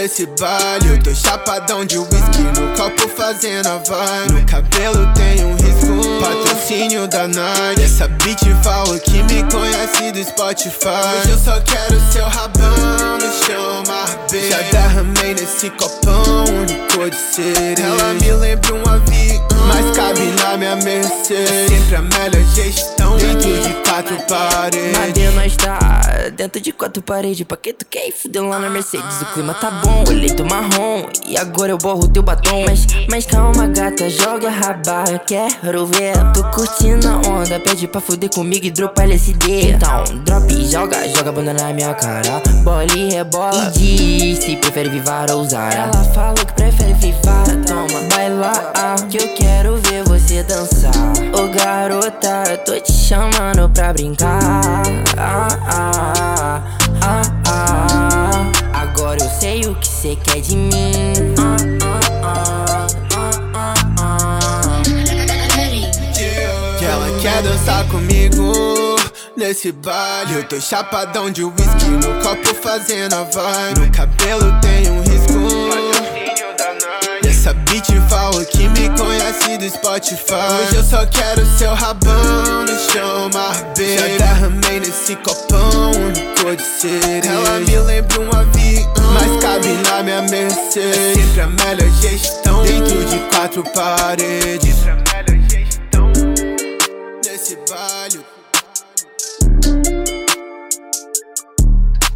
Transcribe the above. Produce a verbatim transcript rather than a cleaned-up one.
nesse baile. Eu tô chapadão de whisky no copo fazendo a vibe. No cabelo tem um risco, patrocínio da Nike. Essa beat falou que me conhece do Spotify. Hoje eu só quero seu rabão no chão, marbe. Já derramei nesse copão, único de cereja. Ela me lembra um avião, mas cabe na minha Mercedes. Sempre a melhor gestão, dentro de quatro paredes. Mas nós tá dentro de quatro paredes. Pra que tu quer ir fudendo lá na Mercedes? O clima tá bom, eleito marrom, e agora eu borro teu batom. Mas, mas calma gata, joga a raba, eu quero ver. Tô curtindo a onda, pede pra fuder comigo e dropa L S D. Então drop e joga, joga a bunda na minha cara. Bola e rebola, e diz se prefere vivar ou usar. Ela falou que prefere vivar, toma, baila, que eu quero ver você dançar. Ô garota, eu tô te chamando pra brincar. Ah, ah, ah, ah. Agora eu sei o que cê quer de mim. Ah, ah, ah, ah, ah. Que ela quer dançar comigo nesse baile. Eu tô chapadão de whisky no copo fazendo a vibe. No cabelo tem um risco, essa beat falou que me conhece do Spotify. Hoje eu só quero seu rabão no chão, marbe. Já derramei nesse copão, único de cereja. Ela me lembra um avião, mas cabe na minha Mercedes. Sempre a melhor gestão, dentro de quatro paredes.